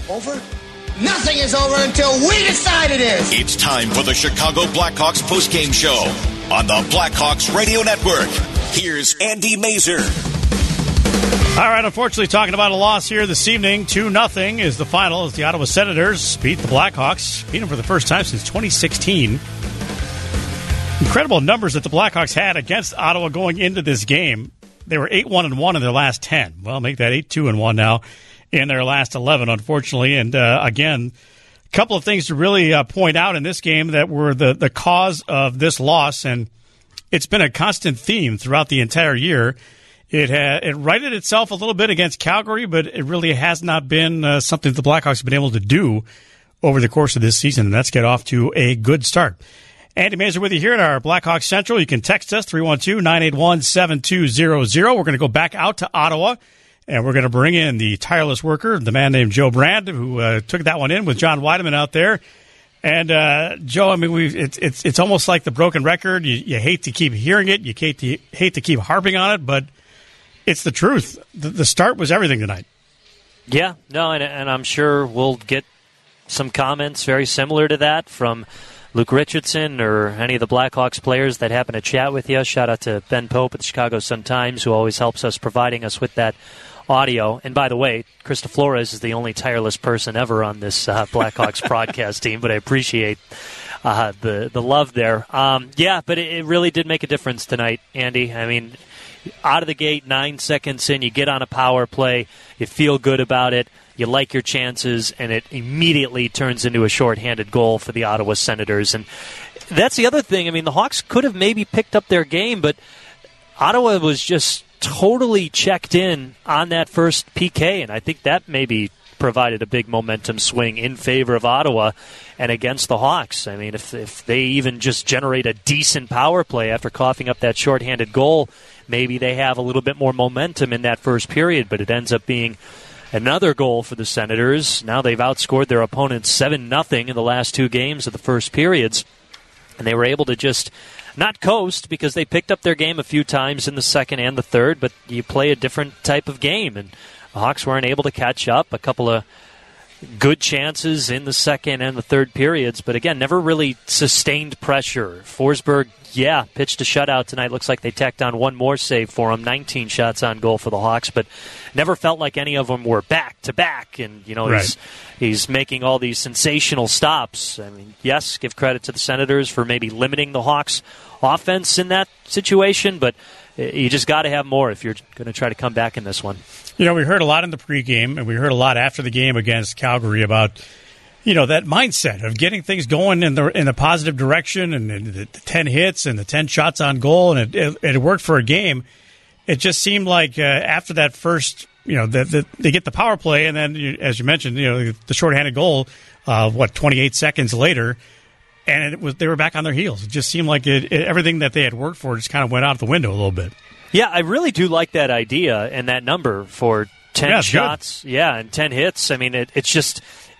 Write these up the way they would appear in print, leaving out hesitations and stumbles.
Over? Nothing is over until we decide it is. It's time for the Chicago Blackhawks postgame show on the Blackhawks Radio Network. Here's Andy Mazur. All right, unfortunately, talking about a loss here this evening. 2-0 is the final as the Ottawa Senators beat the Blackhawks. Beat them for the first time since 2016. Incredible numbers that the Blackhawks had against Ottawa going into this game. They were 8-1-1 in their last 10. Well, make that 8-2-1 now in their last 11, unfortunately. And again, a couple of things to really point out in this game that were the cause of this loss, and it's been a constant theme throughout the entire year. It righted itself a little bit against Calgary, but it really has not been something that the Blackhawks have been able to do over the course of this season, and that's get off to a good start. Andy Mazur with you here at our Blackhawks Central. You can text us, 312-981-7200. We're going to go back out to Ottawa, and we're going to bring in the tireless worker, the man named Joe Brand, who took that one in with John Weideman out there. And, Joe, I mean, it's almost like the broken record. You hate to keep hearing it. You hate to keep harping on it, but it's the truth. The start was everything tonight. Yeah, no, and I'm sure we'll get some comments very similar to that from Luke Richardson or any of the Blackhawks players that happen to chat with you. Shout out to Ben Pope at the Chicago Sun-Times, who always helps us providing us with that audio. And by the way, Krista Flores is the only tireless person ever on this Blackhawks broadcast team, but I appreciate the love there. Yeah, but it really did make a difference tonight, Andy. I mean, out of the gate, 9 seconds in, you get on a power play, you feel good about it, you like your chances, and it immediately turns into a shorthanded goal for the Ottawa Senators. And that's the other thing. I mean, the Hawks could have maybe picked up their game, but Ottawa was just totally checked in on that first PK, and I think that maybe provided a big momentum swing in favor of Ottawa and against the Hawks. I mean, if they even just generate a decent power play after coughing up that shorthanded goal, maybe they have a little bit more momentum in that first period, but it ends up being another goal for the Senators. Now they've outscored their opponents 7-0 in the last two games of the first periods, and they were able to just not coast because they picked up their game a few times in the second and the third, but you play a different type of game, and the Hawks weren't able to catch up. A couple of good chances in the second and the third periods, but again, never really sustained pressure. Forsberg, pitched a shutout tonight. Looks like they tacked on one more save for him. 19 shots on goal for the Hawks, but never felt like any of them were back-to-back. And, right. he's making all these sensational stops. I mean, yes, give credit to the Senators for maybe limiting the Hawks' offense in that situation, but you just got to have more if you're going to try to come back in this one. We heard a lot in the pregame, and we heard a lot after the game against Calgary about that mindset of getting things going in the positive direction, and the 10 hits and the 10 shots on goal, and it worked for a game. It just seemed like after that first, they get the power play, and then, as you mentioned, the shorthanded goal, 28 seconds later, and they were back on their heels. It just seemed like everything that they had worked for just kind of went out the window a little bit. Yeah, I really do like that idea and that number for 10 shots. Good. Yeah, and 10 hits. I mean, it's just...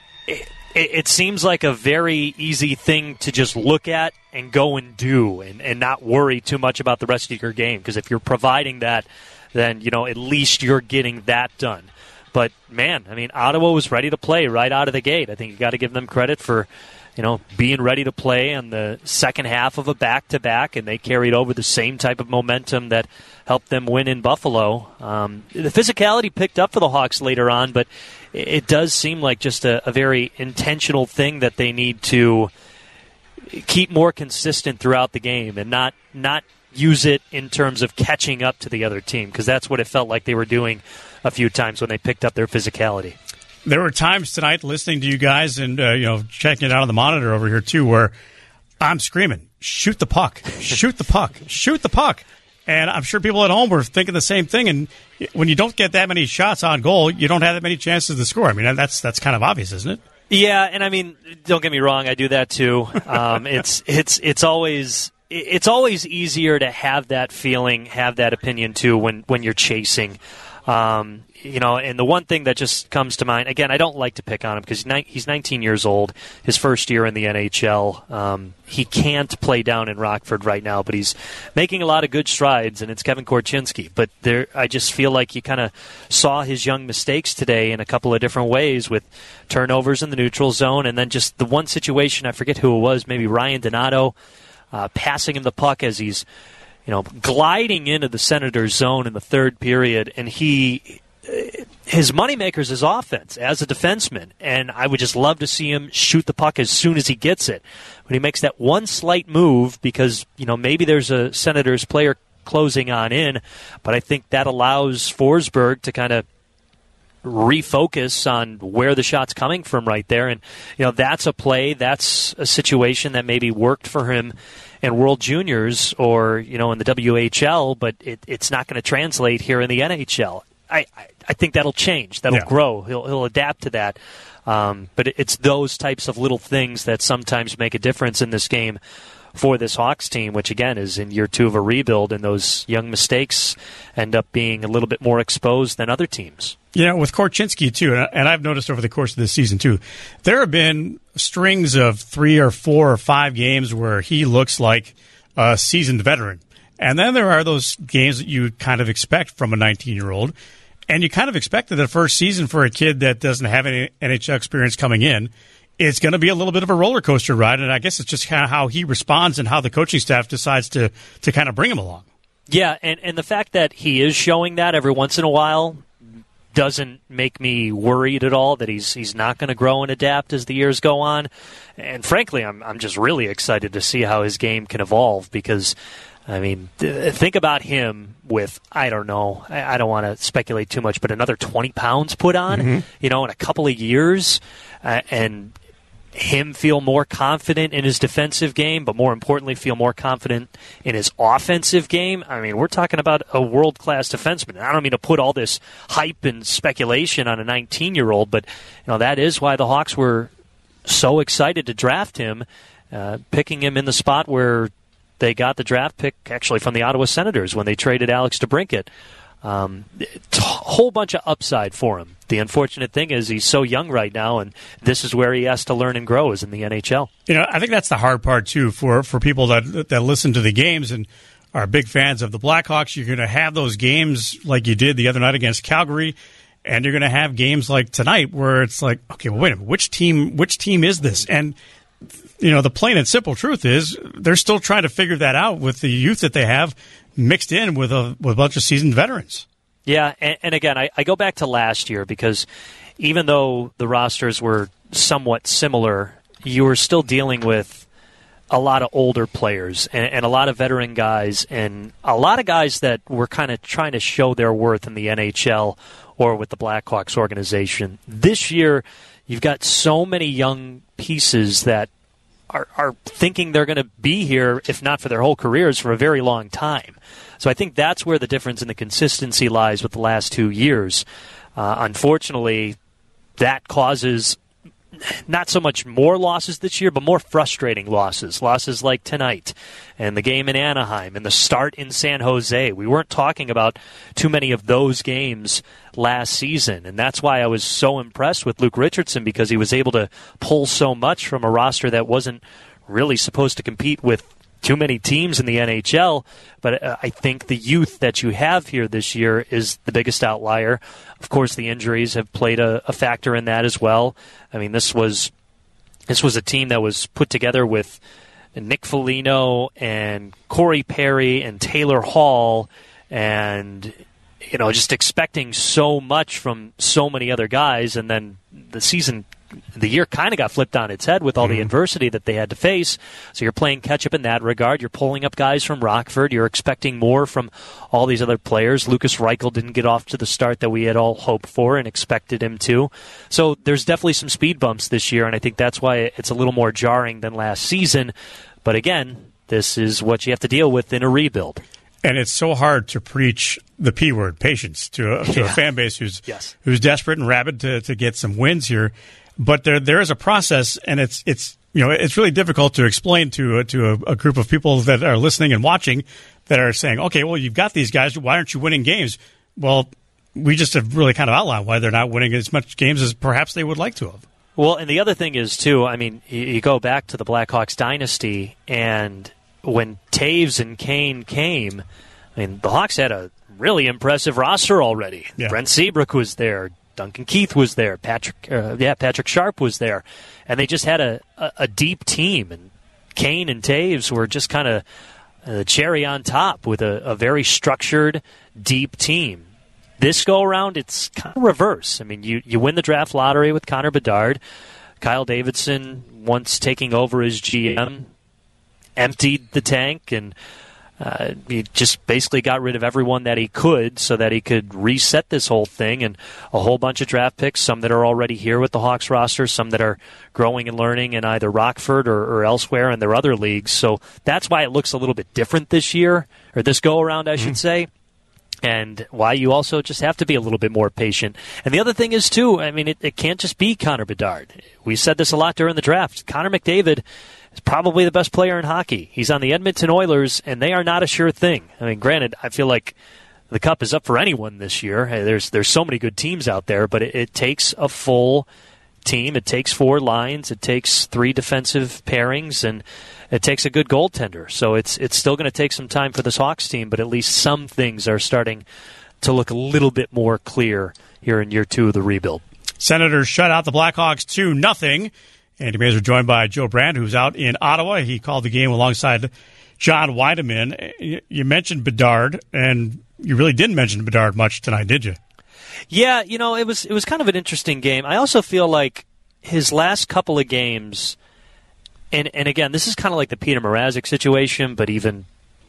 It seems like a very easy thing to just look at and go and do and not worry too much about the rest of your game, because if you're providing that, then, at least you're getting that done. But, man, I mean, Ottawa was ready to play right out of the gate. I think you got to give them credit for, being ready to play in the second half of a back-to-back, and they carried over the same type of momentum that helped them win in Buffalo. The physicality picked up for the Hawks later on, but it does seem like just a very intentional thing that they need to keep more consistent throughout the game and not use it in terms of catching up to the other team, because that's what it felt like they were doing a few times when they picked up their physicality. There were times tonight listening to you guys and checking it out on the monitor over here too, where I'm screaming, shoot the puck, shoot the puck, shoot the puck. And I'm sure people at home were thinking the same thing. And when you don't get that many shots on goal, you don't have that many chances to score. I mean, that's kind of obvious, isn't it? Yeah, and I mean, don't get me wrong, I do that too. It's always easier to have that feeling, have that opinion too when you're chasing. And the one thing that just comes to mind, again, I don't like to pick on him because he's 19 years old, his first year in the NHL. He can't play down in Rockford right now, but he's making a lot of good strides, and it's Kevin Korchinski. But I just feel like you kind of saw his young mistakes today in a couple of different ways with turnovers in the neutral zone, and then just the one situation, I forget who it was, maybe Ryan Donato, passing him the puck as he's gliding into the Senators' zone in the third period, and his moneymaker is his offense as a defenseman, and I would just love to see him shoot the puck as soon as he gets it. When he makes that one slight move, because maybe there's a Senators player closing on in, but I think that allows Forsberg to kind of refocus on where the shot's coming from right there, and that's a play, that's a situation that maybe worked for him in World Juniors or in the WHL, but it's not going to translate here in the NHL. I think that'll change. That'll grow. He'll adapt to that. But it's those types of little things that sometimes make a difference in this game for this Hawks team, which, again, is in year 2 of a rebuild, and those young mistakes end up being a little bit more exposed than other teams. With Korchinski, too, and I've noticed over the course of this season, too, there have been strings of 3 or 4 or 5 games where he looks like a seasoned veteran. And then there are those games that you kind of expect from a 19-year-old. And you kind of expected the first season for a kid that doesn't have any NHL experience coming in. It's going to be a little bit of a roller coaster ride, and I guess it's just kind of how he responds and how the coaching staff decides to kind of bring him along. Yeah, and the fact that he is showing that every once in a while doesn't make me worried at all that he's not going to grow and adapt as the years go on. And frankly, I'm just really excited to see how his game can evolve because, I mean, think about him with, I don't know, I don't want to speculate too much, but another 20 pounds put on, in a couple of years, and him feel more confident in his defensive game, but more importantly, feel more confident in his offensive game. I mean, we're talking about a world-class defenseman. I don't mean to put all this hype and speculation on a 19-year-old, but that is why the Hawks were so excited to draft him, picking him in the spot where they got the draft pick actually from the Ottawa Senators when they traded Alex DeBrincat. A whole bunch of upside for him. The unfortunate thing is he's so young right now, and this is where he has to learn and grow is in the NHL. I think that's the hard part, too, for people that listen to the games and are big fans of the Blackhawks. You're going to have those games like you did the other night against Calgary, and you're going to have games like tonight where it's like, okay, well, wait a minute, which team is this? And the plain and simple truth is they're still trying to figure that out with the youth that they have mixed in with a bunch of seasoned veterans. Yeah, and again, I go back to last year because even though the rosters were somewhat similar, you were still dealing with a lot of older players and a lot of veteran guys and a lot of guys that were kind of trying to show their worth in the NHL or with the Blackhawks organization. This year, you've got so many young pieces that are thinking they're going to be here, if not for their whole careers, for a very long time. So I think that's where the difference in the consistency lies with the last 2 years. Unfortunately, that causes not so much more losses this year, but more frustrating losses. Losses like tonight and the game in Anaheim and the start in San Jose. We weren't talking about too many of those games last season, and that's why I was so impressed with Luke Richardson because he was able to pull so much from a roster that wasn't really supposed to compete with too many teams in the NHL, but I think the youth that you have here this year is the biggest outlier. Of course, the injuries have played a factor in that as well. I mean, this was a team that was put together with Nick Foligno and Corey Perry and Taylor Hall and just expecting so much from so many other guys, and then the year kind of got flipped on its head with all the adversity that they had to face. So you're playing catch-up in that regard. You're pulling up guys from Rockford. You're expecting more from all these other players. Lucas Reichel didn't get off to the start that we had all hoped for and expected him to. So there's definitely some speed bumps this year, and I think that's why it's a little more jarring than last season. But again, this is what you have to deal with in a rebuild. And it's so hard to preach the P word, patience, to a fan base who's desperate and rabid to get some wins here. But there is a process, and it's really difficult to explain to a group of people that are listening and watching that are saying, okay, well, you've got these guys. Why aren't you winning games? Well, we just have really kind of outlined why they're not winning as much games as perhaps they would like to have. Well, and the other thing is, too, I mean, you go back to the Blackhawks dynasty, and when Taves and Kane came, I mean, the Hawks had a really impressive roster already. Yeah. Brent Seabrook was there. Duncan Keith was there. Patrick Sharp was there. And they just had a deep team. And Kane and Taves were just kind of the cherry on top with a very structured, deep team. This go-around, it's kind of reverse. I mean, you win the draft lottery with Connor Bedard. Kyle Davidson, once taking over as GM, emptied the tank, and he just basically got rid of everyone that he could so that he could reset this whole thing, and a whole bunch of draft picks, some that are already here with the Hawks roster, some that are growing and learning in either Rockford or elsewhere in their other leagues. So that's why it looks a little bit different this year, or this go-around, I should say. And why you also just have to be a little bit more patient. And the other thing is, too, I mean, it can't just be Connor Bedard. We said this a lot during the draft. Connor McDavid is probably the best player in hockey. He's on the Edmonton Oilers, and they are not a sure thing. I mean, granted, I feel like the cup is up for anyone this year. Hey, there's so many good teams out there, but it takes a full team. It takes 4 lines. It takes 3 defensive pairings, and it takes a good goaltender. So it's still going to take some time for this Hawks team, but at least some things are starting to look a little bit more clear here in year 2 of the rebuild. Senators shut out the Blackhawks 2-0. Andy Mazer joined by Joe Brand, who's out in Ottawa. He called the game alongside John Weideman. You mentioned Bedard, and you really didn't mention Bedard much tonight, did you? Yeah, you know, it was kind of an interesting game. I also feel like his last couple of games, and again, this is kind of like the Peter Mrazek situation, but even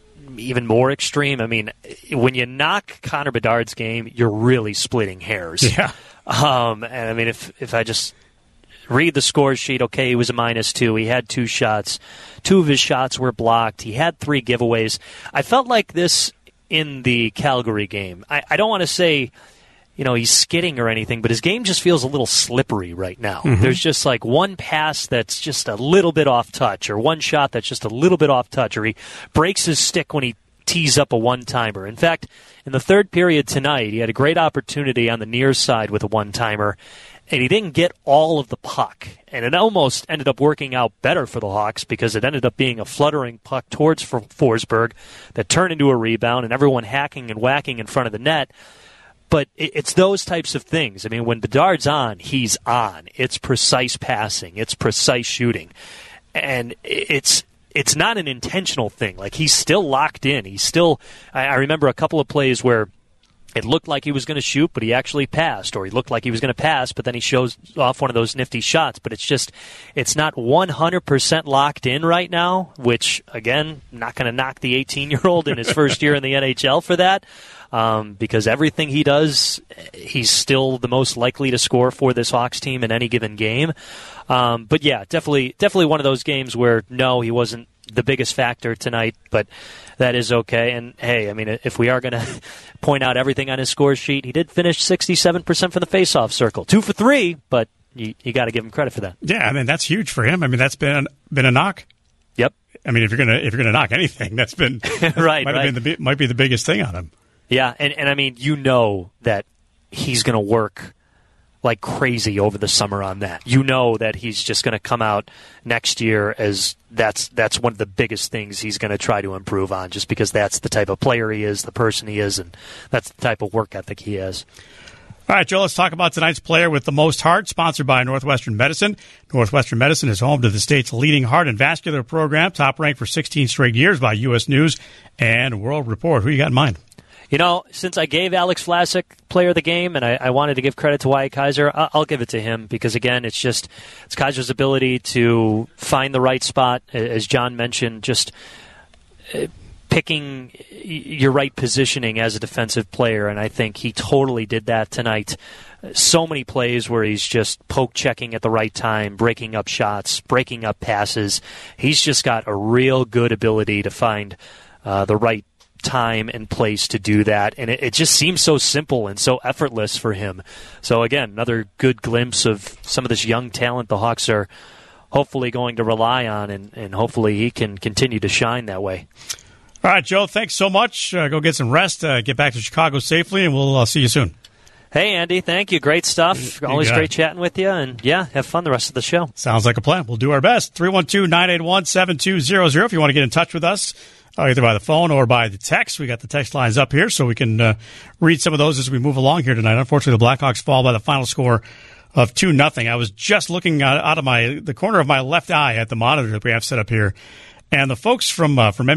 more extreme. I mean, when you knock Connor Bedard's game, you're really splitting hairs. Yeah. And I mean, if I just read the score sheet, okay, he was a -2. He had 2 shots. 2 of his shots were blocked. He had 3 giveaways. I felt like this in the Calgary game. I don't want to say, you know, he's skidding or anything, but his game just feels a little slippery right now. Mm-hmm. There's just like one pass that's just a little bit off touch, or one shot that's just a little bit off touch, or he breaks his stick when he tees up a one-timer. In fact, in the third period tonight, he had a great opportunity on the near side with a one-timer, and he didn't get all of the puck. And it almost ended up working out better for the Hawks because it ended up being a fluttering puck towards Forsberg that turned into a rebound and everyone hacking and whacking in front of the net. But it's those types of things. I mean, when Bedard's on, he's on. It's precise passing. It's precise shooting. And it's not an intentional thing. Like, he's still locked in. He's still... I remember a couple of plays where it looked like he was going to shoot, but he actually passed. Or he looked like he was going to pass, but then he shows off one of those nifty shots. But it's not 100% locked in right now, which, again, not going to knock the 18-year-old in his first year in the NHL for that. Because everything he does, he's still the most likely to score for this Hawks team in any given game. But yeah, definitely one of those games where, no, he wasn't the biggest factor tonight, but that is okay. And hey, I mean, if we are going to point out everything on his score sheet, he did finish 67% from the faceoff circle. 2 for 3, but you got to give him credit for that. Yeah, I mean, that's huge for him. I mean, that's been a knock. Yep. I mean, if you're gonna knock anything, that's been might be the biggest thing on him. Yeah, and I mean, you know that he's going to work like crazy over the summer on that. You know that he's just going to come out next year as that's one of the biggest things he's going to try to improve on, just because that's the type of player he is, the person he is, and that's the type of work ethic he has. All right, Joe, let's talk about tonight's player with the most heart, sponsored by Northwestern Medicine. Northwestern Medicine is home to the state's leading heart and vascular program, top ranked for 16 straight years by U.S. News and World Report. Who you got in mind? You know, since I gave Alex Vlasic player of the game, and I wanted to give credit to Wyatt Kaiser, I'll give it to him because, again, it's Kaiser's ability to find the right spot, as John mentioned, just picking your right positioning as a defensive player, and I think he totally did that tonight. So many plays where he's just poke-checking at the right time, breaking up shots, breaking up passes. He's just got a real good ability to find the right time and place to do that, and it just seems so simple and so effortless for him. So again, another good glimpse of some of this young talent the Hawks are hopefully going to rely on, and hopefully he can continue to shine that way. All right, Joe, thanks so much. Go get some rest, get back to Chicago safely, and we'll see you soon. Hey, Andy. Thank you. Great stuff. Always great chatting with you. And, have fun the rest of the show. Sounds like a plan. We'll do our best. 312-981-7200 if you want to get in touch with us, either by the phone or by the text. We got the text lines up here so we can read some of those as we move along here tonight. Unfortunately, the Blackhawks fall by the final score of 2-0. I was just looking out of the corner of my left eye at the monitor that we have set up here, and the folks from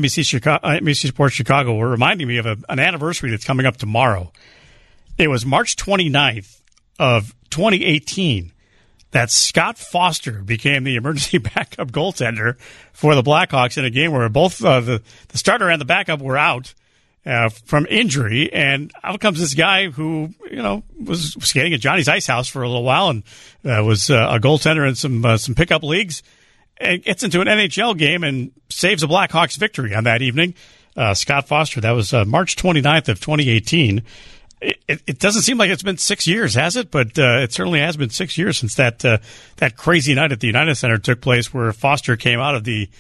NBC Sports Chicago were reminding me of an anniversary that's coming up tomorrow. It was March 29th of 2018 that Scott Foster became the emergency backup goaltender for the Blackhawks in a game where both the starter and the backup were out from injury. And out comes this guy who, was skating at Johnny's Ice House for a little while and was a goaltender in some pickup leagues, and gets into an NHL game and saves a Blackhawks victory on that evening. Scott Foster, that was March 29th of 2018. It doesn't seem like it's been 6 years, has it? But it certainly has been 6 years since that crazy night at the United Center took place, where Foster came out of the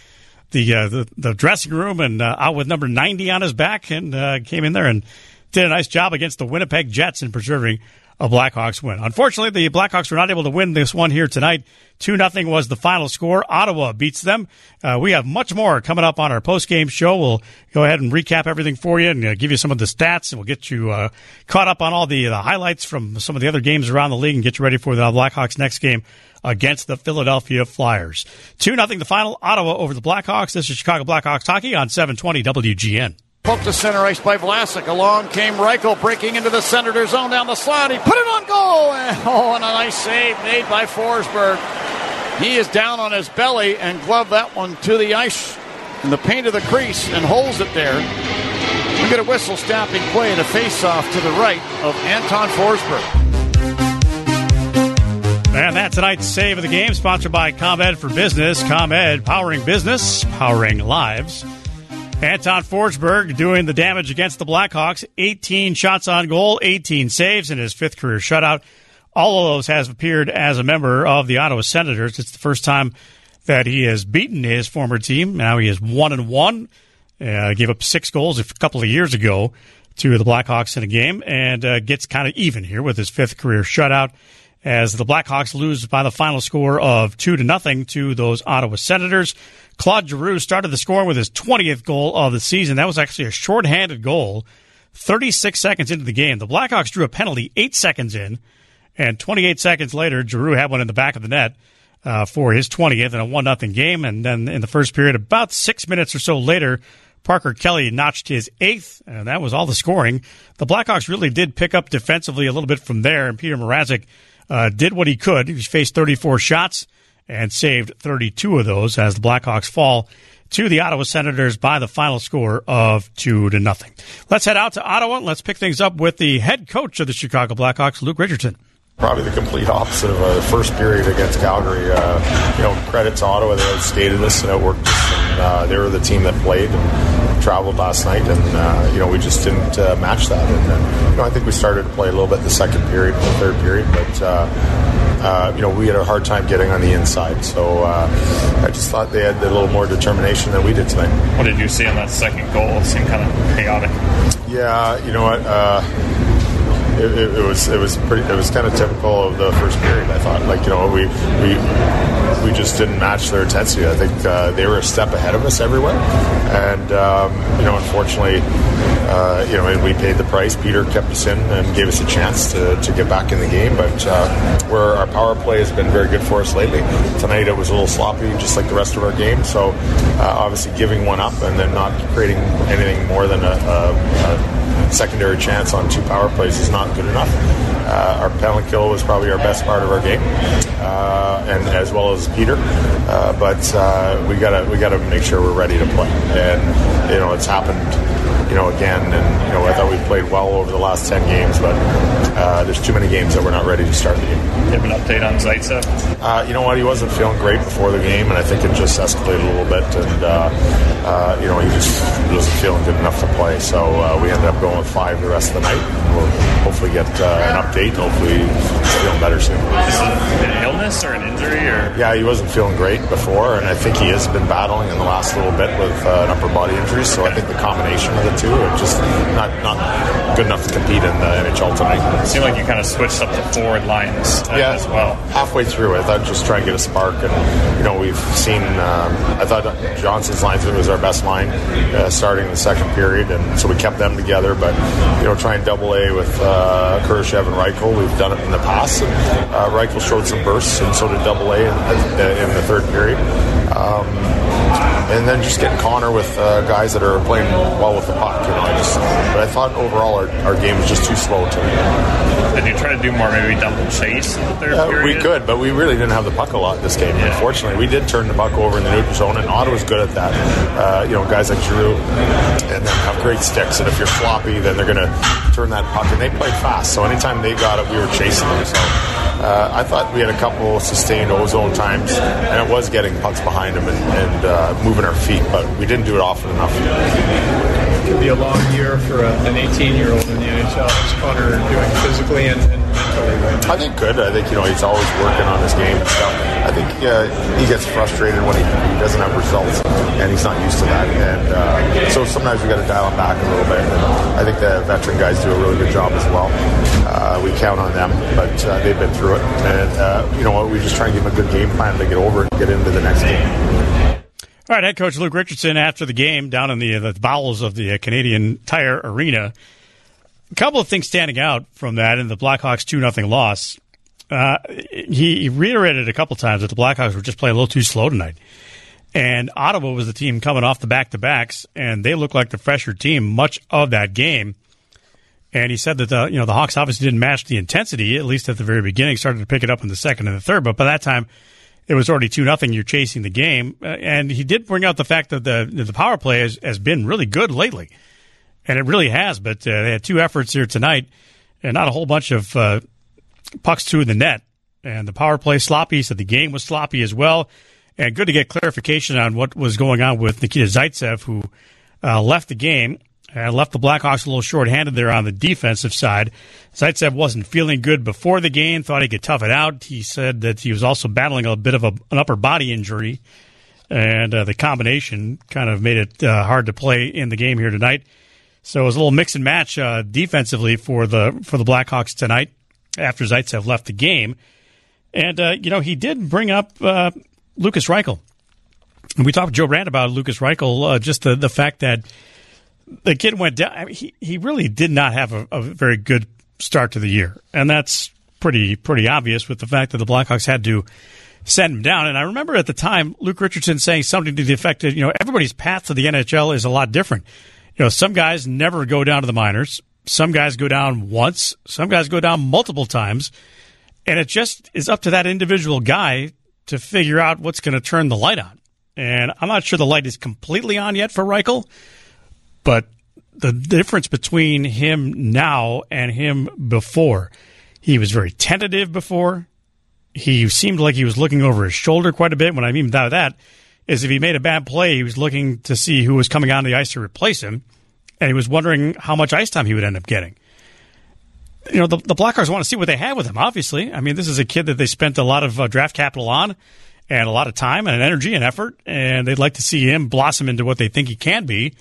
dressing room and out with number 90 on his back, and came in there and did a nice job against the Winnipeg Jets in preserving a Blackhawks win. Unfortunately, the Blackhawks were not able to win this one here tonight. 2-0 was the final score. Ottawa beats them. We have much more coming up on our post-game show. We'll go ahead and recap everything for you and give you some of the stats, and we'll get you caught up on all the highlights from some of the other games around the league and get you ready for the Blackhawks' next game against the Philadelphia Flyers. 2-0 the final. Ottawa over the Blackhawks. This is Chicago Blackhawks hockey on 720 WGN. Poked to center ice by Vlasic. Along came Reichel, breaking into the Senator zone down the slot. He put it on goal. And a nice save made by Forsberg. He is down on his belly and gloved that one to the ice in the paint of the crease and holds it there. We get a whistle stopping play and a face-off to the right of Anton Forsberg. And that's tonight's save of the game, sponsored by ComEd for Business. ComEd, powering business, powering lives. Anton Forsberg doing the damage against the Blackhawks. 18 shots on goal, 18 saves in his fifth career shutout. All of those has appeared as a member of the Ottawa Senators. It's the first time that he has beaten his former team. Now he is 1-1. Gave up 6 goals a couple of years ago to the Blackhawks in a game, and gets kind of even here with his fifth career shutout as the Blackhawks lose by the final score of 2-0 to those Ottawa Senators. Claude Giroux started the scoring with his 20th goal of the season. That was actually a shorthanded goal 36 seconds into the game. The Blackhawks drew a penalty 8 seconds in, and 28 seconds later, Giroux had one in the back of the net for his 20th in a 1-0 game. And then in the first period, about 6 minutes or so later, Parker Kelly notched his 8th, and that was all the scoring. The Blackhawks really did pick up defensively a little bit from there, and Peter Mrazek did what he could. He faced 34 shots and saved 32 of those as the Blackhawks fall to the Ottawa Senators by the final score of 2-0. Let's head out to Ottawa and let's pick things up with the head coach of the Chicago Blackhawks, Luke Richardson. Probably the complete opposite of the first period against Calgary. Credit to Ottawa, they outstated us and outworked us, and they were the team that played and traveled last night, and we just didn't match that. And I think we started to play a little bit in the second period, the third period, but we had a hard time getting on the inside. So I just thought they had a little more determination than we did tonight. What did you see on that second goal? It seemed kind of chaotic. Yeah, you know what? It was kind of typical of the first period. I thought, we just didn't match their intensity. I think they were a step ahead of us everywhere, and unfortunately, we paid the price. Peter kept us in and gave us a chance to get back in the game. But where our power play has been very good for us lately, tonight it was a little sloppy, just like the rest of our game. So obviously, giving one up and then not creating anything more than a secondary chance on 2 power plays is not good enough. Our penalty kill was probably our best part of our game, and as well as Peter. But we gotta make sure we're ready to play. And it's happened, again. And I thought we played well over the last 10 games, but there's too many games that we're not ready to start the game. You have an update on Zaitsev? You know what? He wasn't feeling great before the game, and I think it just escalated a little bit. And he just wasn't feeling good enough to play. So we ended up going with 5 the rest of the night. We'll hopefully get an update. Hopefully he's feeling better soon. Is it an illness or an injury? Or? Yeah, he wasn't feeling great before, and I think he has been battling in the last little bit with an upper body injury. So I think the combination of the too, and just not good enough to compete in the NHL tonight. It seemed like you kind of switched up the forward lines as well. Halfway through, I thought just try and get a spark, and we've seen. I thought Johnson's linesman was our best line starting in the second period, and so we kept them together. But try and double A with Kurashev and Reichel. We've done it in the past. Reichel showed some bursts, and so did double A in the third period. And then just getting Connor with guys that are playing well with the puck. But I thought overall our game was just too slow tonight. Did you try to do more, maybe double chase in the third period? We could, but we really didn't have the puck a lot this game. Yeah. Unfortunately, we did turn the puck over in the neutral zone, and Ottawa's good at that. Guys like Giroux and then have great sticks, and if you're floppy, then they're going to turn that puck, and they play fast. So anytime they got it, we were chasing them. So I thought we had a couple sustained ozone times, and it was getting pucks behind them and moving our feet, but we didn't do it often enough. It could be a long year for an 18-year-old in the NHL. What's Connor doing physically and mentally right now? I think good. I think he's always working on his game and stuff. I think he gets frustrated when he doesn't have results, and he's not used to that. And so sometimes we got to dial him back a little bit. And I think the veteran guys do a really good job as well. We count on them, but they've been through it. And we just try and give them a good game plan to get over it and get into the next game. All right, head coach Luke Richardson after the game down in the bowels of the Canadian Tire Arena. A couple of things standing out from that in the Blackhawks 2-0 loss. He reiterated a couple times that the Blackhawks were just playing a little too slow tonight. And Ottawa was the team coming off the back-to-backs, and they looked like the fresher team much of that game. And he said that the Hawks obviously didn't match the intensity, at least at the very beginning, started to pick it up in the second and the third, but by that time it was already 2-0. You're chasing the game. And he did bring out the fact that the power play has been really good lately. And it really has. But they had two efforts here tonight and not a whole bunch of pucks to the net. And the power play sloppy. He said the game was sloppy as well. And good to get clarification on what was going on with Nikita Zaitsev, who left the game. Left the Blackhawks a little short-handed there on the defensive side. Zaitsev wasn't feeling good before the game, thought he could tough it out. He said that he was also battling a bit of an upper body injury, and the combination kind of made it hard to play in the game here tonight. So it was a little mix and match defensively for the Blackhawks tonight after Zaitsev left the game. And, he did bring up Lukas Reichel. And we talked to Joe Brandt about Lukas Reichel, just the fact that the kid went down. I mean, he really did not have a very good start to the year, and that's pretty obvious with the fact that the Blackhawks had to send him down. And I remember at the time Luke Richardson saying something to the effect that everybody's path to the NHL is a lot different. Some guys never go down to the minors, some guys go down once, some guys go down multiple times, and it just is up to that individual guy to figure out what's going to turn the light on. And I'm not sure the light is completely on yet for Reichel. But the difference between him now and him before, he was very tentative before. He seemed like he was looking over his shoulder quite a bit. When I mean by that is if he made a bad play, he was looking to see who was coming on the ice to replace him, and he was wondering how much ice time he would end up getting. The Blackhawks want to see what they have with him, obviously. I mean, this is a kid that they spent a lot of draft capital on and a lot of time and energy and effort, and they'd like to see him blossom into what they think he can be.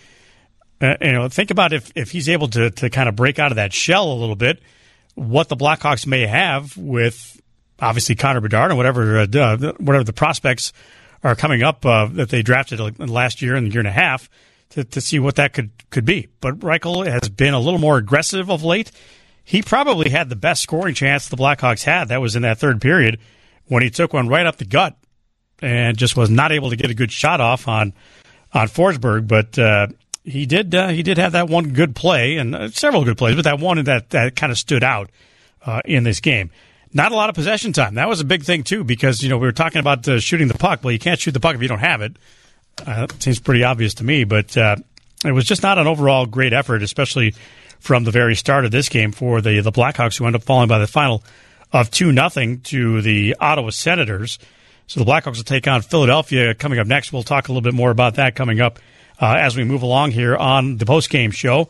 Think about if he's able to kind of break out of that shell a little bit, what the Blackhawks may have with obviously Connor Bedard and whatever the prospects are coming up that they drafted last year and the year and a half to see what that could be. But Reichel has been a little more aggressive of late. He probably had the best scoring chance the Blackhawks had. That was in that third period when he took one right up the gut and just was not able to get a good shot off on Forsberg, but. He did have that one good play and several good plays, but that one that kind of stood out in this game. Not a lot of possession time. That was a big thing, too, because, we were talking about shooting the puck. Well, you can't shoot the puck if you don't have it. Seems pretty obvious to me, but it was just not an overall great effort, especially from the very start of this game for the Blackhawks, who ended up falling by the final of 2-0 to the Ottawa Senators. So the Blackhawks will take on Philadelphia coming up next. We'll talk a little bit more about that coming up as we move along here on the postgame show.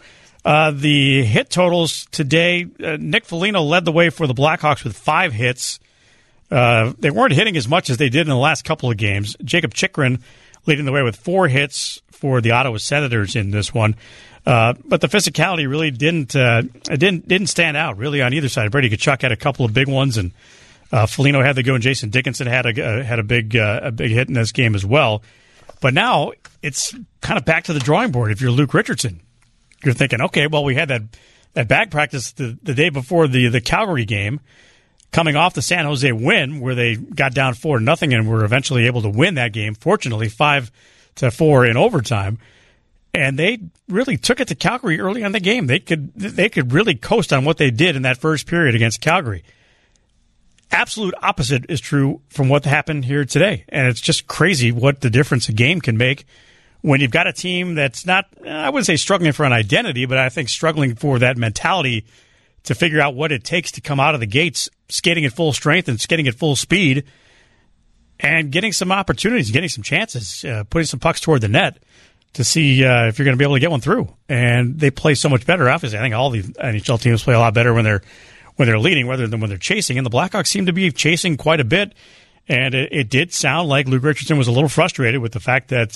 The hit totals today, Nick Foligno led the way for the Blackhawks with 5 hits. They weren't hitting as much as they did in the last couple of games. Jacob Chychrun leading the way with 4 hits for the Ottawa Senators in this one. But the physicality really didn't stand out really on either side. Brady Tkachuk had a couple of big ones, and Foligno had the go, and Jason Dickinson had a big hit in this game as well. But now it's kind of back to the drawing board. If you're Luke Richardson, you're thinking, okay, well, we had that bag practice the day before the Calgary game, coming off the San Jose win where they got down 4-0 and were eventually able to win that game. Fortunately, 5-4 in overtime. And they really took it to Calgary early on the game. They could really coast on what they did in that first period against Calgary. Absolute opposite is true from what happened here today. And it's just crazy what the difference a game can make when you've got a team that's not, I wouldn't say struggling for an identity, but I think struggling for that mentality to figure out what it takes to come out of the gates, skating at full strength and skating at full speed, and getting some opportunities, getting some chances, putting some pucks toward the net to see if you're going to be able to get one through. And they play so much better. Obviously, I think all the NHL teams play a lot better when they're leading rather than when they're chasing. And the Blackhawks seem to be chasing quite a bit. And it did sound like Luke Richardson was a little frustrated with the fact that,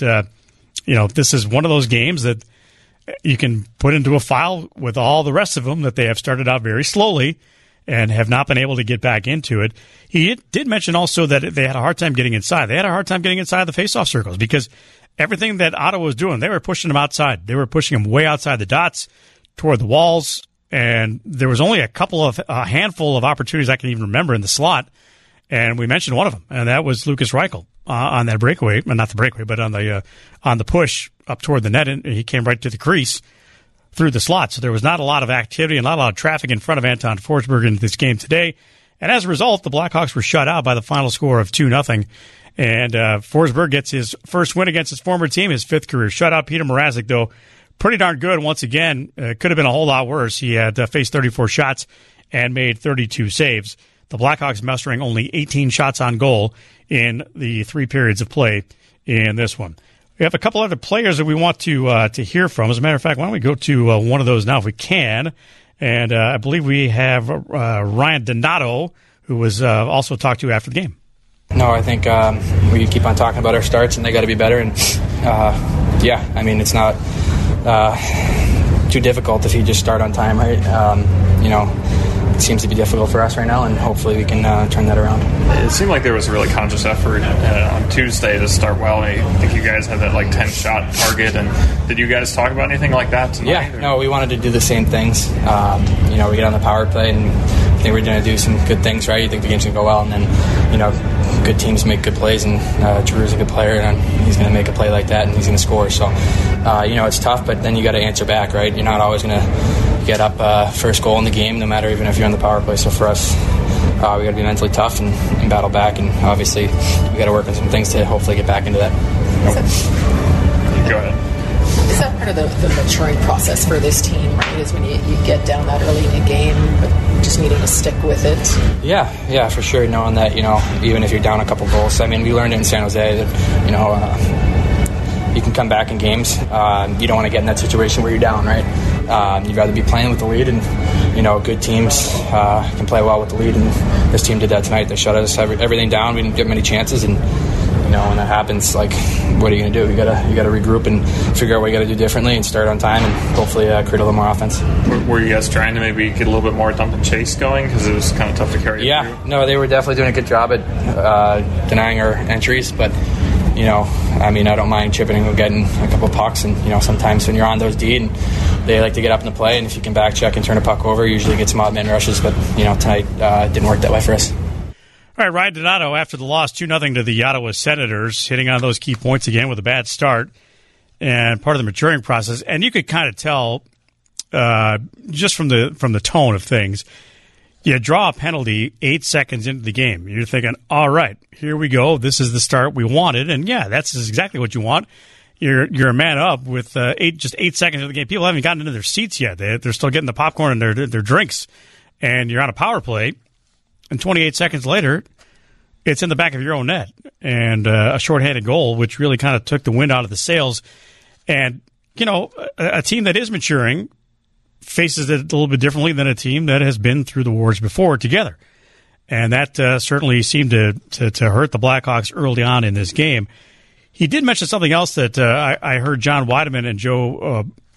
this is one of those games that you can put into a file with all the rest of them, that they have started out very slowly and have not been able to get back into it. He did mention also that they had a hard time getting inside. They had a hard time getting inside the faceoff circles because everything that Ottawa was doing, they were pushing them outside. They were pushing them way outside the dots toward the walls. And there was only a handful of opportunities I can even remember in the slot. And we mentioned one of them, and that was Lucas Reichel on that breakaway. Well, not the breakaway, but on the push up toward the net. And he came right to the crease through the slot. So there was not a lot of activity and not a lot of traffic in front of Anton Forsberg in this game today. And as a result, the Blackhawks were shut out by the final score of 2-0. And Forsberg gets his first win against his former team, his fifth career shutout. Peter Mrazek, though, pretty darn good once again. Could have been a whole lot worse. He had faced 34 shots and made 32 saves. The Blackhawks mustering only 18 shots on goal in the 3 periods of play in this one. We have a couple other players that we want to hear from. As a matter of fact, why don't we go to one of those now if we can? And I believe we have Ryan Donato, who was also talked to after the game. No, I think we keep on talking about our starts, and they got to be better. And it's not too difficult if you just start on time, right? It seems to be difficult for us right now, and hopefully we can turn that around. It seemed like there was a really conscious effort on Tuesday to start well. I think you guys had that 10-shot target, and did you guys talk about anything like that tonight? Yeah, no, we wanted to do the same things. We get on the power play, and I think we're going to do some good things, right? You think the game's going to go well, and then, good teams make good plays, and Drew's a good player, and he's going to make a play like that, and he's going to score. So, it's tough, but then you got to answer back, right? You're not always going to get up first goal in the game, no matter even if you're on the power play. So for us, we got to be mentally tough and battle back, and obviously we got to work on some things to hopefully get back into that. Go ahead. Is that part of the maturing process for this team, right? Is when you get down that early in a game, but just needing to stick with it? Yeah, for sure. Knowing that, even if you're down a couple goals. I mean, we learned it in San Jose that, you can come back in games. You don't want to get in that situation where you're down, right? You'd rather be playing with the lead, and good teams can play well with the lead, and this team did that tonight. They shut us everything down. We didn't get many chances, and when that happens, what are you going to do? You got to regroup and figure out what you got to do differently and start on time, and hopefully create a little more offense. Were you guys trying to maybe get a little bit more dump and chase going, because it was kind of tough to carry? Yeah, no, they were definitely doing a good job at denying our entries, but. I don't mind chipping and getting a couple of pucks, and sometimes when you're on those D, and they like to get up in the play, and if you can back check and turn a puck over, you usually get some odd man rushes. But tonight didn't work that way for us. All right, Ryan Donato, after the loss 2-0 to the Ottawa Senators, hitting on those key points again with a bad start and part of the maturing process. And you could kind of tell just from the tone of things. You draw a penalty 8 seconds into the game. You're thinking, all right, here we go. This is the start we wanted. And, yeah, that's exactly what you want. You're a man up with 8 seconds into the game. People haven't gotten into their seats yet. They're still getting the popcorn and their drinks. And you're on a power play. And 28 seconds later, it's in the back of your own net. And a shorthanded goal, which really kind of took the wind out of the sails. And, a team that is maturing faces it a little bit differently than a team that has been through the wars before together. And that certainly seemed to hurt the Blackhawks early on in this game. He did mention something else that I heard John Wiedemann and Joe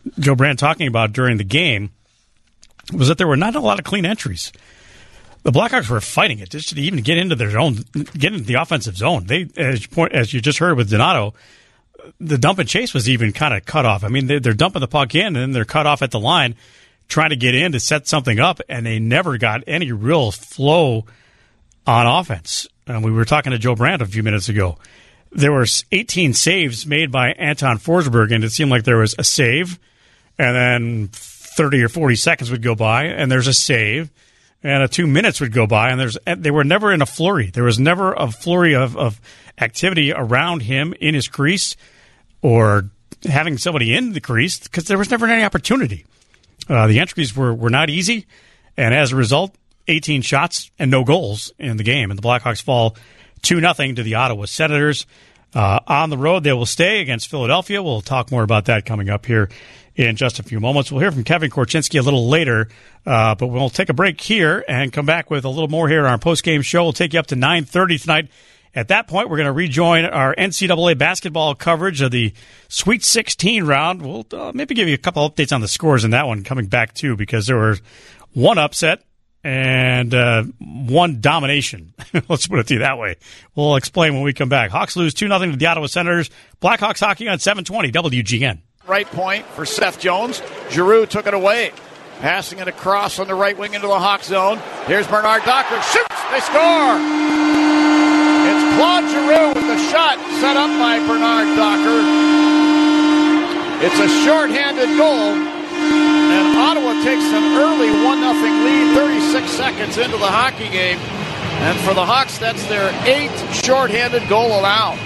Joe Brand talking about during the game was that there were not a lot of clean entries. The Blackhawks were fighting it just to even get into their zone, get into the offensive zone. They, as you just heard with Donato, the dump and chase was even kind of cut off. I mean, they're dumping the puck in, and then they're cut off at the line, trying to get in to set something up, and they never got any real flow on offense. We were talking to Joe Brandt a few minutes ago. There were 18 saves made by Anton Forsberg, and it seemed like there was a save, and then 30 or 40 seconds would go by, and there's a save, and 2 minutes would go by, and they were never in a flurry. There was never a flurry of activity around him in his crease or having somebody in the crease because there was never any opportunity. The entries were not easy, and as a result, 18 shots and no goals in the game. And the Blackhawks fall 2-0 to the Ottawa Senators. On the road, they will stay against Philadelphia. We'll talk more about that coming up here in just a few moments. We'll hear from Kevin Korchinski a little later, but we'll take a break here and come back with a little more here on our postgame show. We'll take you up to 9:30 tonight. At that point, we're going to rejoin our NCAA basketball coverage of the Sweet 16 round. We'll maybe give you a couple updates on the scores in that one coming back, too, because there were one upset and one domination. Let's put it to you that way. We'll explain when we come back. Hawks lose 2-0 to the Ottawa Senators. Blackhawks hockey on 720 WGN. Right point for Seth Jones. Giroux took it away. Passing it across on the right wing into the Hawk zone. Here's Bernard Docker. Shoots! They score! It's Claude Giroux with the shot set up by Bernard Docker. It's a shorthanded goal, and Ottawa takes an early 1-0 lead 36 seconds into the hockey game. And for the Hawks, that's their 8th shorthanded goal allowed.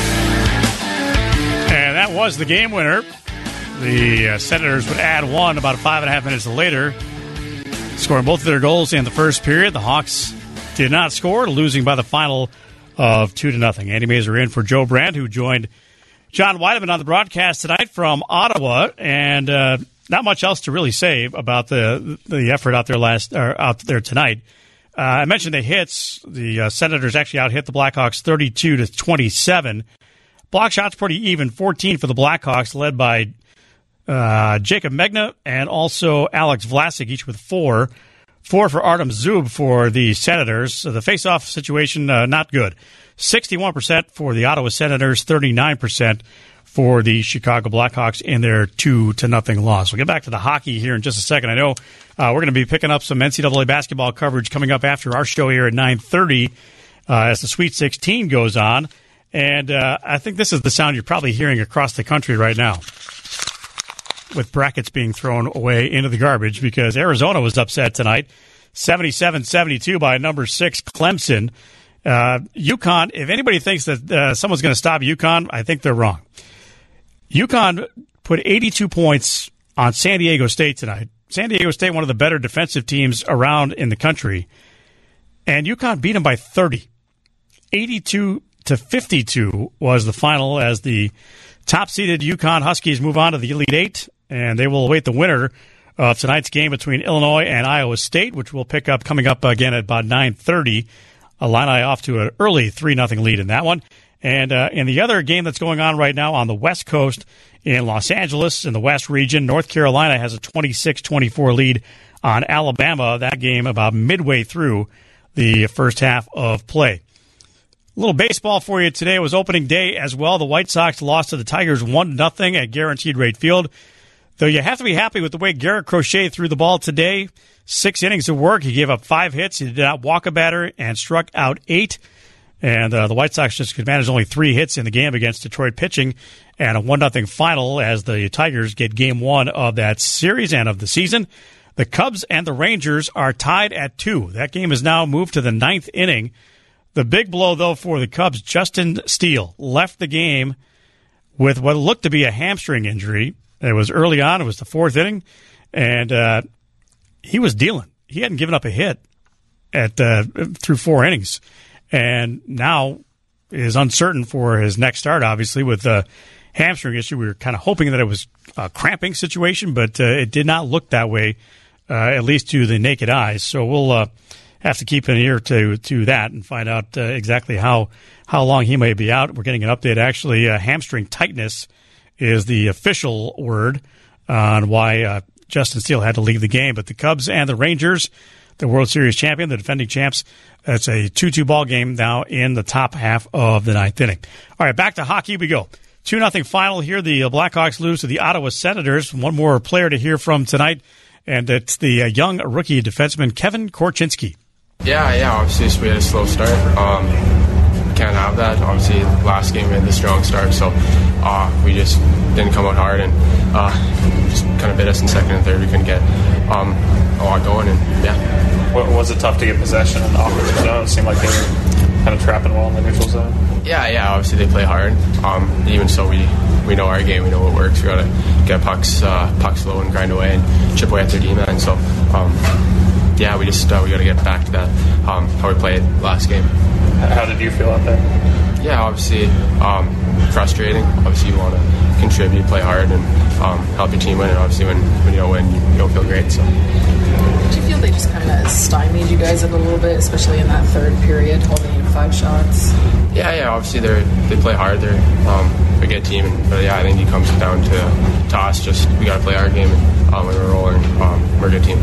And that was the game winner. The Senators would add one about 5.5 minutes later, scoring both of their goals in the first period. The Hawks did not score, losing by the final of 2-0. Andy Mazer in for Joe Brandt, who joined John Weideman on the broadcast tonight from Ottawa, and not much else to really say about the effort out there tonight. I mentioned the hits. The Senators actually out-hit the Blackhawks 32-27. Block shots pretty even, 14 for the Blackhawks, led by Jacob Megna and also Alex Vlasic, each with 4. 4 for Artem Zub for the Senators. So the face-off situation, not good. 61% for the Ottawa Senators, 39% for the Chicago Blackhawks in their 2-0 loss. We'll get back to the hockey here in just a second. I know we're going to be picking up some NCAA basketball coverage coming up after our show here at 9:30 as the Sweet 16 goes on. And I think this is the sound you're probably hearing across the country right now, with brackets being thrown away into the garbage, because Arizona was upset tonight, 77-72 by number 6 Clemson. UConn, if anybody thinks that someone's going to stop UConn, I think they're wrong. UConn put 82 points on San Diego State tonight. San Diego State, one of the better defensive teams around in the country, and UConn beat them by 30. 82-52 was the final as the top-seeded UConn Huskies move on to the Elite Eight, and they will await the winner of tonight's game between Illinois and Iowa State, which we'll pick up coming up again at about 9:30. Illini off to an early 3-0 lead in that one. And in the other game that's going on right now on the West Coast in Los Angeles, in the West region, North Carolina has a 26-24 lead on Alabama. That game about midway through the first half of play. A little baseball for you today. It was opening day as well. The White Sox lost to the Tigers 1-0 at Guaranteed Rate Field. Though you have to be happy with the way Garrett Crochet threw the ball today. 6 innings of work. He gave up 5 hits. He did not walk a batter and struck out 8. And the White Sox just could manage only 3 hits in the game against Detroit pitching, and a 1-0 final as the Tigers get game 1 of that series and of the season. The Cubs and the Rangers are tied at 2. That game is now moved to the 9th inning. The big blow, though, for the Cubs, Justin Steele left the game with what looked to be a hamstring injury. It was early on. It was the 4th inning, and he was dealing. He hadn't given up a hit through 4 innings, and now is uncertain for his next start, obviously, with the hamstring issue. We were kind of hoping that it was a cramping situation, but it did not look that way, at least to the naked eye. So we'll have to keep an ear to that and find out exactly how long he may be out. We're getting an update, actually. Hamstring tightness is the official word. on why Justin Steele had to leave the game. But the Cubs and the Rangers, the World Series champion, the defending champs, it's a 2-2 ball game now in the top half of the ninth inning. All right, back to hockey we go. 2-0 final here. The Blackhawks lose to the Ottawa Senators. One more player to hear from tonight, and it's the young rookie defenseman Kevin Korchinski. Yeah, obviously we had a slow start. Can't have that. Obviously, last game we had the strong start, so we just didn't come out hard and just kind of bit us in second and third. We couldn't get a lot going, and yeah. Was it tough to get possession in the offensive zone? It seemed like they were kind of trapping well in the neutral zone. Yeah. Obviously, they play hard. Even so, we know our game. We know what works. We got to get pucks low and grind away and chip away at their D-man. So, yeah, we got to get back to that how we played last game. How did you feel out there? Yeah, obviously frustrating. Obviously, you want to contribute, play hard, and help your team win. And obviously, when you don't win, you don't feel great. So. Did you feel they just kind of stymied you guys a little bit, especially in that third period, holding in 5 shots? Yeah. Obviously, they play hard. They're a good team, but yeah, I think it comes down to us. Just we got to play our game, and when we're rolling, we're a good team.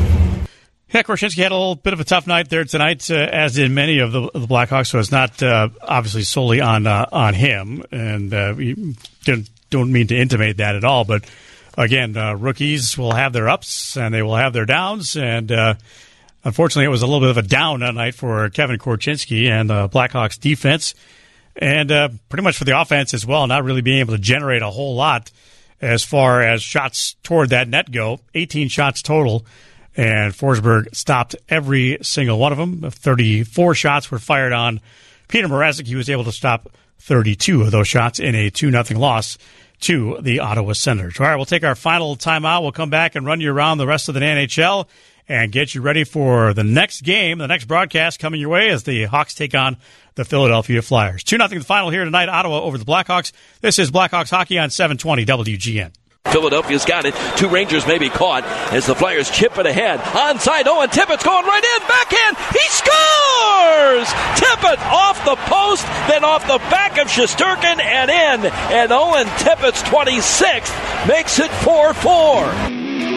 Yeah, Korchinski had a little bit of a tough night there tonight, as did many of the Blackhawks. So it's not obviously solely on him, and we don't mean to intimate that at all. But again, rookies will have their ups and they will have their downs, and unfortunately, it was a little bit of a down that night for Kevin Korchinski and the Blackhawks defense, and pretty much for the offense as well. Not really being able to generate a whole lot as far as shots toward that net go. 18 shots total. And Forsberg stopped every single one of them. 34 shots were fired on Peter Mrazek. He was able to stop 32 of those shots in a 2-0 loss to the Ottawa Senators. All right, we'll take our final timeout. We'll come back and run you around the rest of the NHL and get you ready for the next game, the next broadcast coming your way as the Hawks take on the Philadelphia Flyers. 2-0 the final here tonight, Ottawa over the Blackhawks. This is Blackhawks Hockey on 720 WGN. Philadelphia's got it. 2 Rangers may be caught as the Flyers chip it ahead. Onside, Owen Tippett's going right in. Backhand. He scores! Tippett off the post, then off the back of Shesterkin and in. And Owen Tippett's 26th makes it 4-4.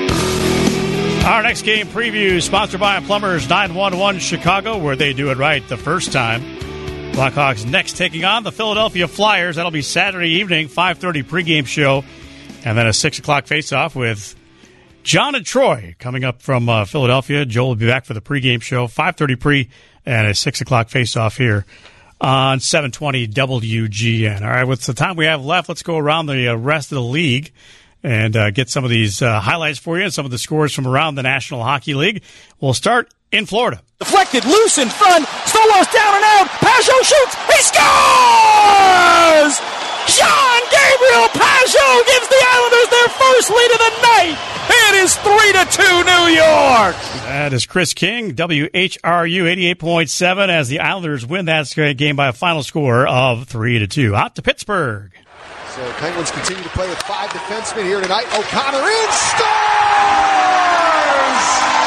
Our next game preview sponsored by Plumbers 911 Chicago, where they do it right the first time. Blackhawks next taking on the Philadelphia Flyers. That'll be Saturday evening, 5:30 pregame show. And then a 6 o'clock face-off with John and Troy coming up from Philadelphia. Joel will be back for the pregame show, 5:30 pre, and a 6 o'clock face-off here on 720 WGN. All right, with the time we have left, let's go around the rest of the league and get some of these highlights for you and some of the scores from around the National Hockey League. We'll start in Florida. Deflected, loose in front. Stolos down and out. Pajot shoots. He scores! Jean-Gabriel Pajot gives the Islanders their first lead of the night. It is 3-2 New York. That is Chris King, WHRU 88.7, as the Islanders win that game by a final score of 3-2. Out to Pittsburgh. So Penguins continue to play with 5 defensemen here tonight. O'Connor in, scores!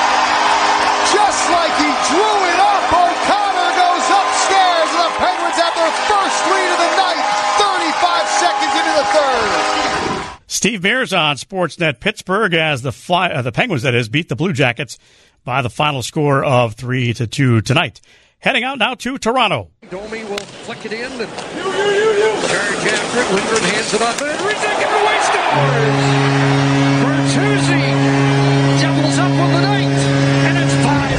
Just like he drew it up, O'Connor goes upstairs, and the Penguins have their first lead of the night, 35 seconds into the third. Steve Mears on Sportsnet Pittsburgh as the Penguins, that is, beat the Blue Jackets by the final score of 3-2 tonight. Heading out now to Toronto. Domi will flick it in and charge after it. Lindgren hands it off and Rizek in the way scores! Bertuzzi doubles up on the night, and it's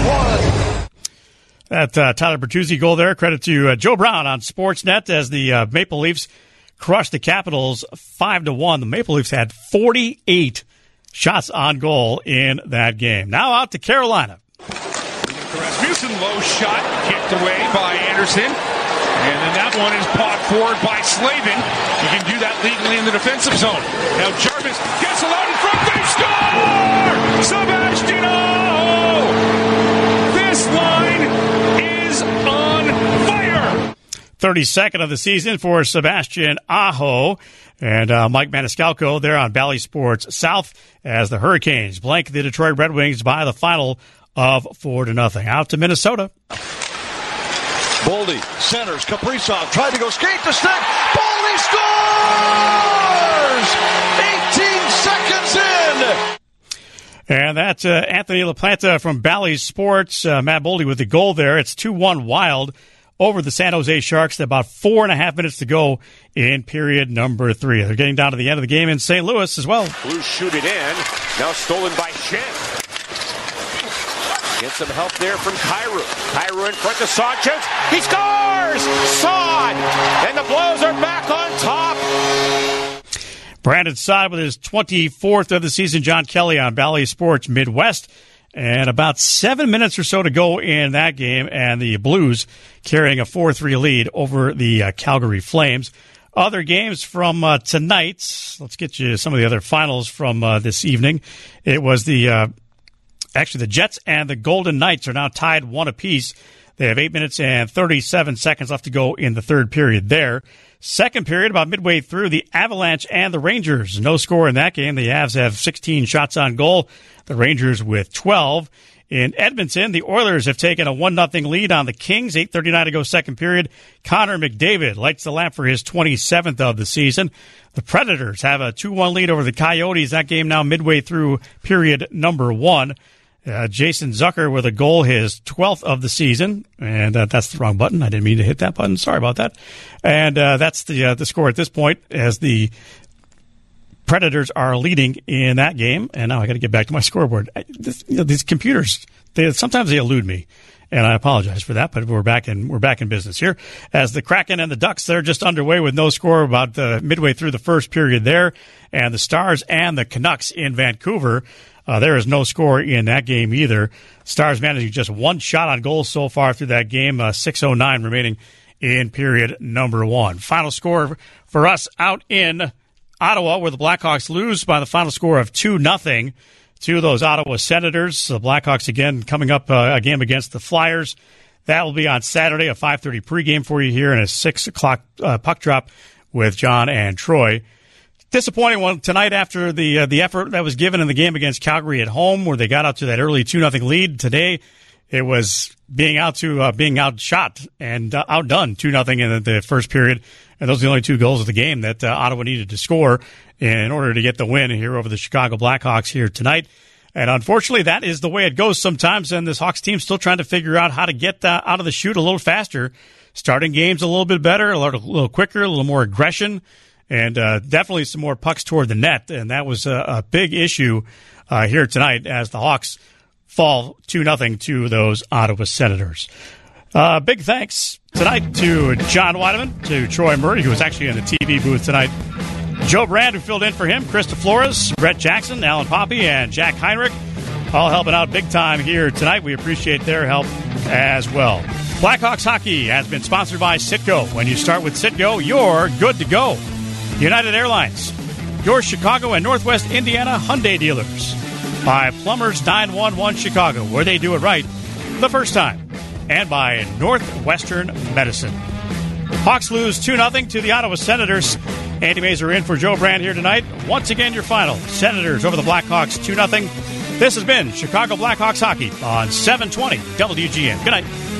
5-1. That Tyler Bertuzzi goal there, credit to Joe Brown on Sportsnet as the Maple Leafs crushed the Capitals 5-1. The Maple Leafs had 48 shots on goal in that game. Now out to Carolina. Rasmussen, low shot, kicked away by Anderson. And then that one is popped forward by Slavin. He can do that legally in the defensive zone. Now Jarvis gets allowed in front. They score! Sebastian Aho! This line is on fire! 32nd of the season for Sebastian Aho. And Mike Maniscalco there on Bally Sports South as the Hurricanes blank the Detroit Red Wings by the final of 4-0. Out to Minnesota. Boldy centers. Kaprizov tried to go skate to stick. Boldy scores! 18 seconds in. And that's Anthony LaPlanta from Bally Sports. Matt Boldy with the goal there. It's 2-1 Wild over the San Jose Sharks. About 4.5 minutes to go in period number 3. They're getting down to the end of the game in St. Louis as well. Blues shoot it in. Now stolen by Shen. Get some help there from Kyrou. Kyrou in front to Sanchez. He scores! Saad! And the Blues are back on top. Brandon Saad with his 24th of the season. John Kelly on Bally Sports Midwest. And about 7 minutes or so to go in that game, and the Blues carrying a 4-3 lead over the Calgary Flames. Other games from tonight. Let's get you some of the other finals from this evening. It was the Jets and the Golden Knights are now tied 1 apiece. They have 8 minutes and 37 seconds left to go in the third period there. Second period, about midway through, the Avalanche and the Rangers. No score in that game. The Avs have 16 shots on goal. The Rangers with 12. In Edmonton, the Oilers have taken a 1-0 lead on the Kings. 8:39 to go second period. Connor McDavid lights the lamp for his 27th of the season. The Predators have a 2-1 lead over the Coyotes. That game now midway through period number 1. Jason Zucker with a goal, his 12th of the season. And that's the wrong button. I didn't mean to hit that button. Sorry about that. And that's the score at this point as the Predators are leading in that game. And now I got to get back to my scoreboard. These computers, sometimes they elude me. And I apologize for that, but we're back in business here. As the Kraken and the Ducks, they're just underway with no score about midway through the first period there. And the Stars and the Canucks in Vancouver, there is no score in that game either. Stars managing just 1 shot on goal so far through that game. 6:09 remaining in period number 1. Final score for us out in Ottawa, where the Blackhawks lose by the final score of 2-0 to those Ottawa Senators. The Blackhawks again coming up a game against the Flyers. That will be on Saturday, a 5:30 pregame for you here, and a 6 o'clock puck drop with John and Troy. Disappointing one tonight after the effort that was given in the game against Calgary at home, where they got out to that early 2-0 lead. Today, it was being outshot and outdone 2-0 in the first period. And those are the only 2 goals of the game that Ottawa needed to score in order to get the win here over the Chicago Blackhawks here tonight. And unfortunately, that is the way it goes sometimes. And this Hawks team still trying to figure out how to get out of the chute a little faster, starting games a little bit better, a little quicker, a little more aggression. And definitely some more pucks toward the net. And that was a big issue here tonight as the Hawks fall 2-0 to those Ottawa Senators. Big thanks tonight to John Weideman, to Troy Murray, who was actually in the TV booth tonight, Joe Brand, who filled in for him, Krista Flores, Brett Jackson, Alan Poppy, and Jack Heinrich, all helping out big time here tonight. We appreciate their help as well. Blackhawks hockey has been sponsored by Citgo. When you start with Citgo, you're good to go. United Airlines, your Chicago and Northwest Indiana Hyundai dealers. By Plumbers 911 Chicago, where they do it right the first time. And by Northwestern Medicine. Hawks lose 2-0 to the Ottawa Senators. Andy Mazer in for Joe Brand here tonight. Once again, your final. Senators over the Blackhawks 2-0. This has been Chicago Blackhawks Hockey on 720 WGN. Good night.